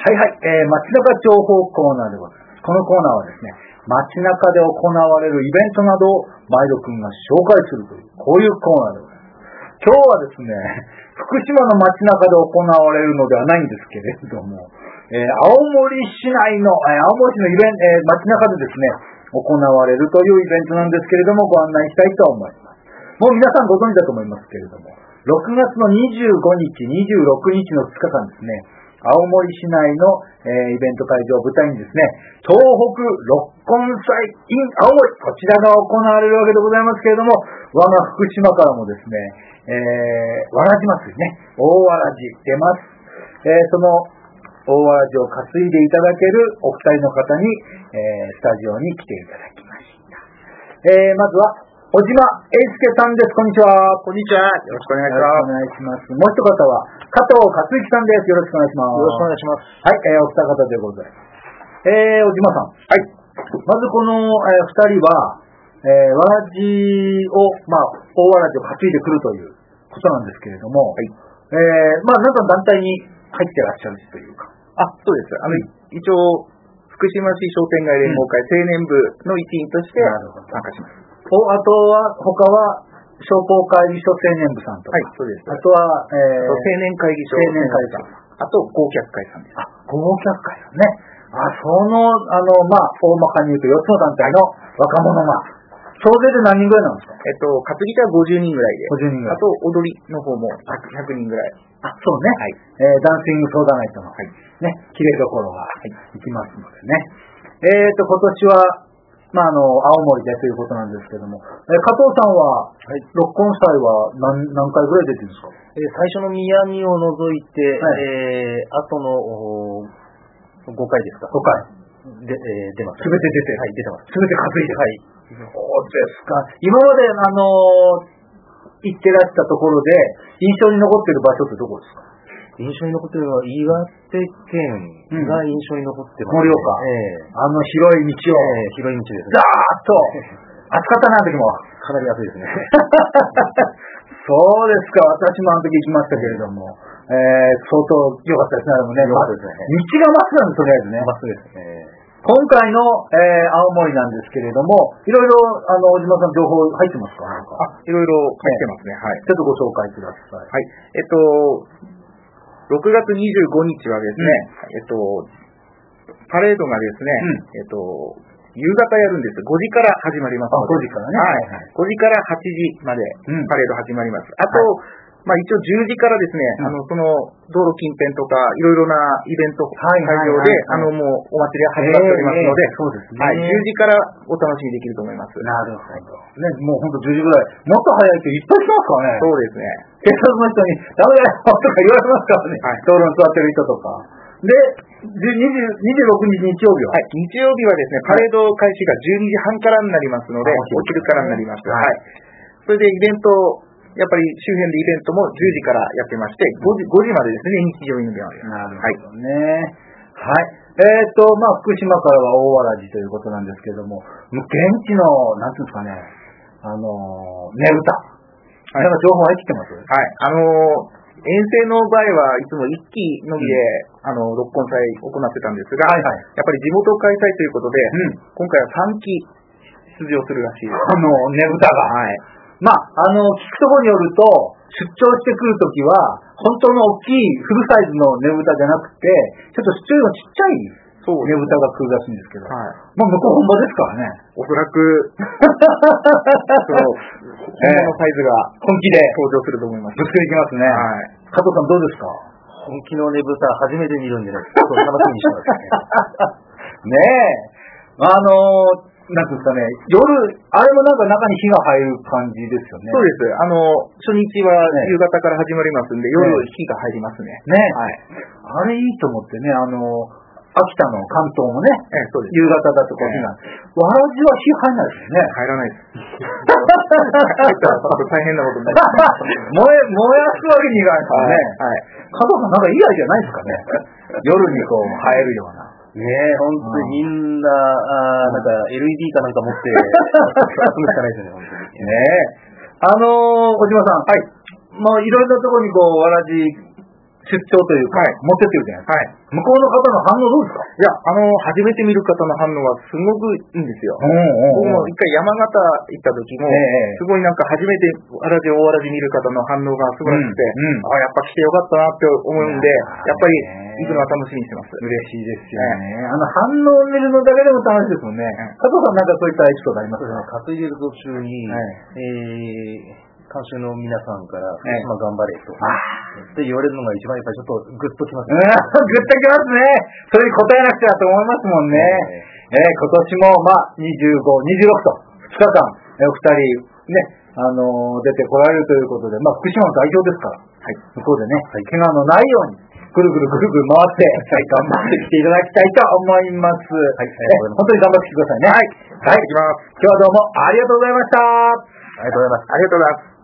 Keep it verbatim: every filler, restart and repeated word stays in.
はいはい、えー、街中情報コーナーでございます。このコーナーはですね、街中で行われるイベントなどを毎度くんが紹介するという、こういうコーナーでございます。今日はですね、福島の街中で行われるのではないんですけれども、えー、青森市内の、えー、青森市のイベント、えー、街中でですね、行われるというイベントなんですけれども、ご案内したいと思います。もう皆さんご存知だと思いますけれども、ろくがつのにじゅうごにち、にじゅうろくにちのふつかかんですね、青森市内の、えー、イベント会場を舞台にですね、東北六根祭 in 青森、こちらが行われるわけでございますけれども、我が福島からもですね、えー、わらじ祭りね、大わらじ出ます。えー、その大わらじを担いでいただけるお二人の方に、えー、スタジオに来ていただきました。えー、まずは小島英介さんです。こんにちは。 こんにちは。よろしくお願いします。 よろしくお願いします。もう一方は加藤克之さんです。よろしくお願いします。 よろしくお願いします。 はい、えー、お二方でございます。えー、小島さん。 はい。 まずこの、えー、二人は、えー、わらじを、まあ、大わらじを担いでくるということなんですけれども、はい。えー、まあ、なんか団体に入ってらっしゃるというか。 あ、そうです。あの、うん、一応、福島市商店街連合会青年部の一員として参加します。 お、あとは、他は、商工会議所青年部さんとか。 はい、そうです。 あとは、えー、 青年会議所。 青年会さん。 あと、豪客会さんです。 あ、豪客会さんね。あ、その、あの、まあ、大まかに言うとよっつの団体の若者が、総勢で何人ぐらいなんですか？ えっと、担ぎ手はごじゅうにんぐらいで。 ごじゅうにんぐらい。 あと、踊りの方もひゃくにんぐらい。 あ、そうね。はい。えー、ダンシングソーダナイトの、はい。ね、綺麗どころが、はい、行きますのでね。えーと、今年は、まあ、あの、青森でということなんですけども、えー、加藤さんは、はい、六根祭は何、何回ぐらい出てるんですか？ えー、最初の宮城を除いて、はい、えー、後のごかいですか？ ごかい。 で、えー、出ます。 すべて出て、 はい、出てます。 すべて担いで。はい。そうですか。今まで、あのー、行ってらしたところで、印象に残っている場所ってどこですか？ 印象に残っているのは、岩手県が印象に残ってます、 ね。盛、うん、岡。ええー。あの広い道を。 えー、広い道ですね。 ざーっと。暑かったな、あの時も。 かなり暑いですね。 そうですか。私もあの時行きましたけれども。えー、相当良かったですね、あれもね。 良かったですね。 道が真っすぐなんです、とりあえずね。 真っすぐですね。 今回の、えー、青森なんですけれども、いろいろ、あの、小島さん情報入ってますか？なんかあ、いろいろ入ってますね。はい。 ちょっとご紹介ください。 はい。えっと、ろくがつにじゅうごにちはですね、うん、えっと、パレードがですね、うん、えっと、夕方やるんです。ごじから始まりますので。 ごじからね。 はい。ごじからはちじまでパレード始まります。うん、あと、はい、まあ一応じゅうじからですね、うん、あの、その、道路近辺とか、いろいろなイベント会場で、あの、もうお祭りが始まっておりますので、 えー、そうですね。 はい、じゅうじからお楽しみできると思います。 なるほど。ね、もうほんとじゅうじぐらい。もっと早いといっぱい来ますからね。 そうですね。 警察の人に、ダメだよとか言われますからね。はい。道路に座ってる人とか。で、にじゅうろくにち日曜日は、 はい、日曜日はですね、パレード開始がじゅうにじはんからになりますので、お昼からになります。はい。それでイベント、やっぱり周辺でイベントもじゅうじからやってまして、ごじ、ごじまでですね、日曜日の電話で。なるほどね。はい。はい、えっ、ー、と、まあ、福島からは大わらじということなんですけれども、現地の、なんていうんですかね、あの、ねぶた。はい、なんか情報入ってきてます？ はい。あのー、遠征の場合はいつも一期のみで、うん、あの、六根祭行ってたんですが、はいはい、やっぱり地元開催ということで、うん、今回はさんき出場するらしいです。 あの、ねぶたが。はい。まあ、あの、聞くところによると、出張してくるときは、本当の大きいフルサイズのねぶたじゃなくて、ちょっと出張のちっちゃいねぶたが来るらしいんですけど、はい、まあ、向こう本場ですからね。 おそらく、そう、本物のサイズが本気で登場すると思います。 ぶつけていきますね。はい。加藤さんどうですか？ 本気のねぶた初めて見るんでね、ちょっと楽しみにしてますね。 ねえ。あのー、なんていうんですかね、夜、あれもなんか中に火が入る感じですよね。 そうです。あの、初日は夕方から始まりますんで、ね、夜火が入りますね。 ね。はい。あれいいと思ってね、あの、秋田の関東もね、ええ、そうです。夕方だとこう火が、ええ、わらじは火入らないですね。 入らないです。入ったら大変なことになります。 燃え、燃やすわけにいかないからね。はい。加藤さんなんかいいアイデアないですかね。夜にこう、映えるような。 ねえ、ほんとにみんな、あなんか エルイーディー かなんか持って、遊ぶしかないですよね、ほんとに。 ねえ。あのー、小島さん。はい。まあ、いろいろなところにこう、わらじ、 出張というか、 はい持ってってるじゃないですか。 はい。 向こうの方の反応どうですか？ いや、あの、初めて見る方の反応はすごくいいんですよ。 うんうんうん。 僕も一回山形行った時も、 ええすごいなんか初めてわらじ大わらじ見る方の反応が素晴らしくて、 うんうんあやっぱ来てよかったなって思うんで、 いやーやっぱり行くのは楽しみにしてます。 嬉しいですよね。あの反応を見るのだけでも楽しいですもんね。加藤さんなんかそういったエピソードありますか？ 担いでる途中に、えー、監修の皆さんから、福島頑張れと、って言われるのが一番やっぱりちょっとグッときますね。うん、グッときますね。それに答えなくちゃと思いますもんね。えー、今年も、まあ、にじゅうご、にじゅうろくと、ふつかかん、えー、お二人、ね、あのー、出てこられるということで、まあ、福島の代表ですから、はい、向こうでね、はい、怪我のないように、ぐるぐるぐるぐる回って、はい、頑張ってきていただきたいと思います。はい、えー、本当に頑張ってきてくださいね。はい。はい。今日はどうもありがとうございました。 ありがとうございます。 ありがとうございます。